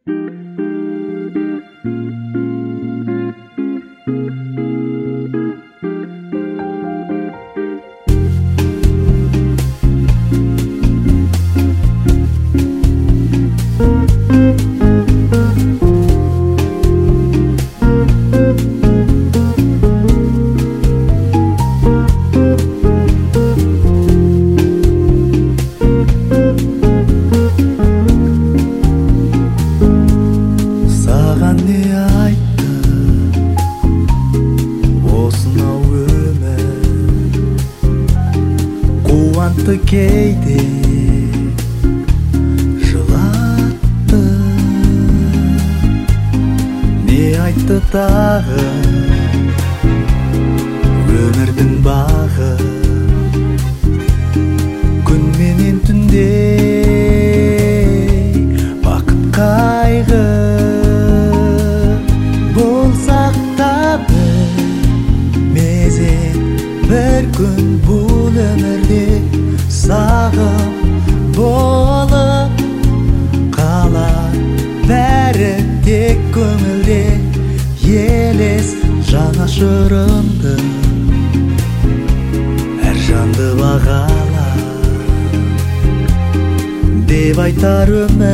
Кейде жылатты, не айтты тағы өмірдің бағы. Күн менен түнде бақыт қайғы болсақ та бір мезет бір күн бұл өмірде сағым болып қалар бәрі тек көңілде. Елес жанашырымды әр жанды бағала деп айтар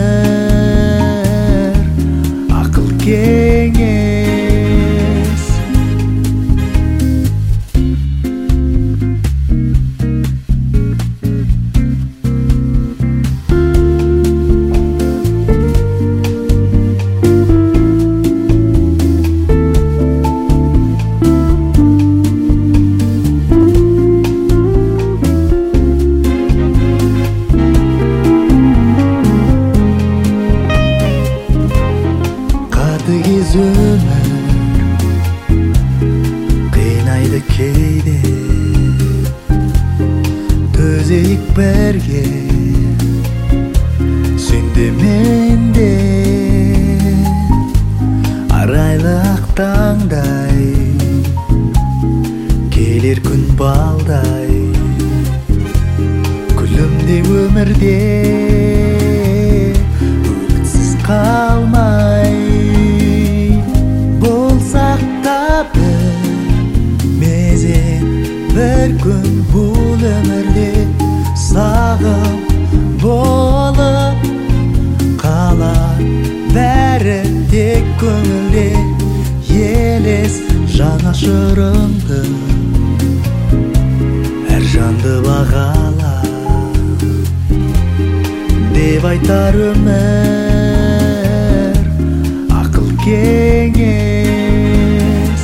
өмір ақыл кеңес. Қатыгез өмір қинайды кейде, төзейік бірге сен де мен де. Арайлы ақ таңдай келер күн балдай, күлімде өмірде үмітсіз қалмай. Болсақ та бір мезет бір күн бұл өмірде сағым болып қалар бәрі тек көңілде. Елес жанашырымды әр жанды бағала деп айтар өмір ақыл кеңес.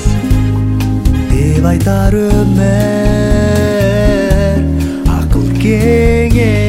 Деп айтар өмір ақыл кеңес.